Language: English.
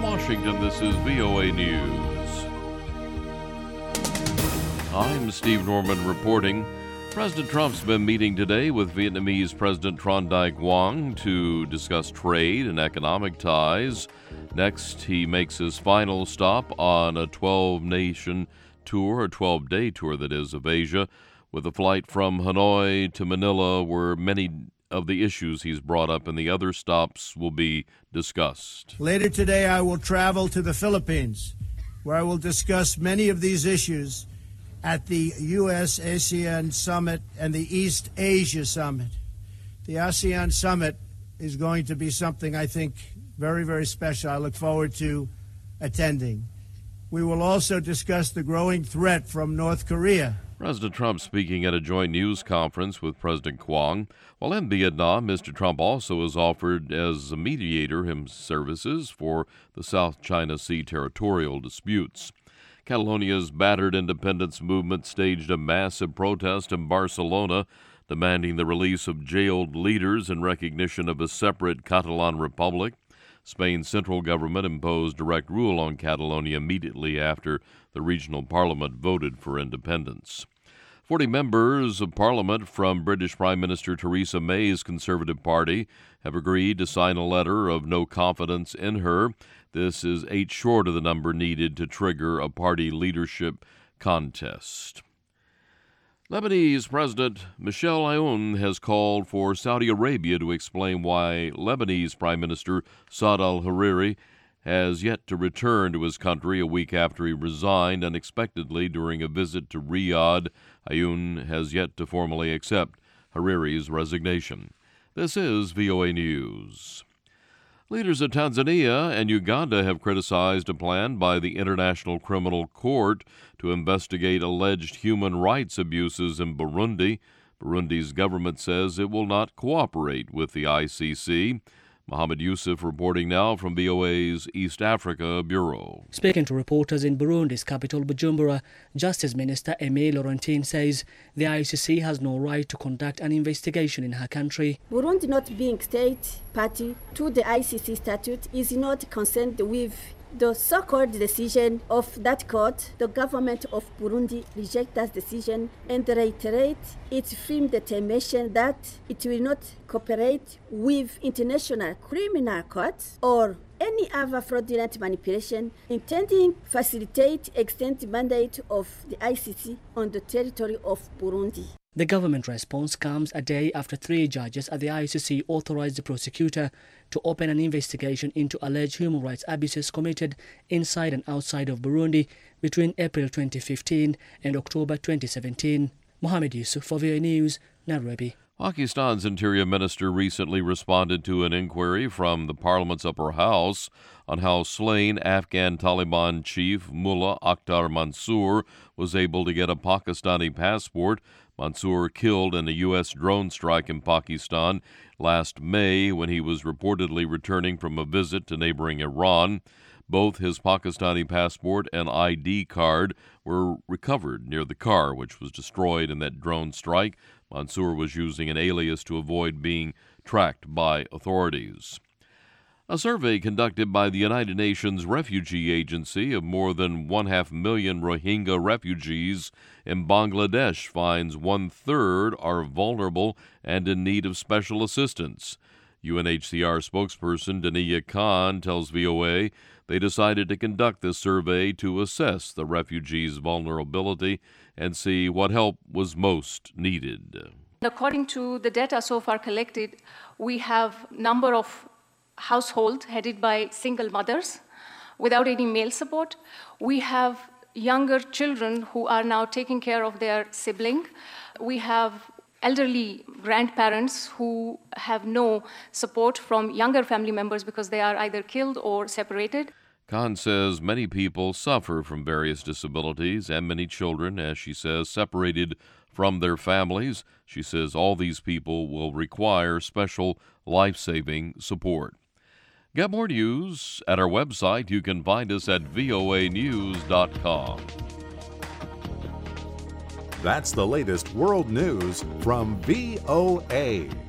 Washington, this is VOA News. I'm Steve Norman reporting. President Trump's been meeting today with Vietnamese President Tran Dai Quang to discuss trade and economic ties. Next, he makes his final stop on a 12-nation tour, a 12-day tour that is, of Asia, with a flight from Hanoi to Manila where many of the issues he's brought up and the other stops will be discussed. Later today, I will travel to the Philippines, where I will discuss many of these issues at the U.S.-ASEAN Summit and the East Asia Summit. The ASEAN Summit is going to be something I think very, very special. I look forward to attending. We will also discuss the growing threat from North Korea. President Trump speaking at a joint news conference with President Quang. While in Vietnam, Mr. Trump also has offered as a mediator his services for the South China Sea territorial disputes. Catalonia's battered independence movement staged a massive protest in Barcelona, demanding the release of jailed leaders in recognition of a separate Catalan republic. Spain's central government imposed direct rule on Catalonia immediately after the regional parliament voted for independence. 40 members of parliament from British Prime Minister Theresa May's Conservative Party have agreed to sign a letter of no confidence in her. This is 8 short of the number needed to trigger a party leadership contest. Lebanese President Michel Aoun has called for Saudi Arabia to explain why Lebanese Prime Minister Saad al-Hariri has yet to return to his country a week after he resigned unexpectedly during a visit to Riyadh. Aoun has yet to formally accept Hariri's resignation. This is VOA News. Leaders of Tanzania and Uganda have criticized a plan by the International Criminal Court to investigate alleged human rights abuses in Burundi. Burundi's government says it will not cooperate with the ICC. Mohammed Yusuf reporting now from VOA's East Africa Bureau. Speaking to reporters in Burundi's capital, Bujumbura, Justice Minister Aimé Laurentine says the ICC has no right to conduct an investigation in her country. Burundi not being state party to the ICC statute is not concerned with the so-called decision of that court. The government of Burundi rejects that decision and reiterates its firm determination that it will not cooperate with international criminal courts or any other fraudulent manipulation intending facilitate extend the mandate of the ICC on the territory of Burundi. The government response comes a day after 3 judges at the ICC authorized the prosecutor to open an investigation into alleged human rights abuses committed inside and outside of Burundi between April 2015 and October 2017. Mohammed Yusuf for VOA News, Nairobi. Pakistan's Interior Minister recently responded to an inquiry from the Parliament's upper house on how slain Afghan Taliban chief Mullah Akhtar Mansour was able to get a Pakistani passport. Mansour killed in a U.S. drone strike in Pakistan last May when he was reportedly returning from a visit to neighboring Iran. Both his Pakistani passport and ID card were recovered near the car, which was destroyed in that drone strike. Mansour was using an alias to avoid being tracked by authorities. A survey conducted by the United Nations Refugee Agency of more than 500,000 Rohingya refugees in Bangladesh finds 1/3 are vulnerable and in need of special assistance. UNHCR spokesperson Dania Khan tells VOA they decided to conduct this survey to assess the refugees' vulnerability and see what help was most needed. According to the data so far collected, we have number of households headed by single mothers without any male support. We have younger children who are now taking care of their sibling. We have elderly grandparents who have no support from younger family members because they are either killed or separated. Khan says many people suffer from various disabilities and many children, as she says, separated from their families. She says all these people will require special life-saving support. Get more news at our website. You can find us at voanews.com. That's the latest world news from VOA.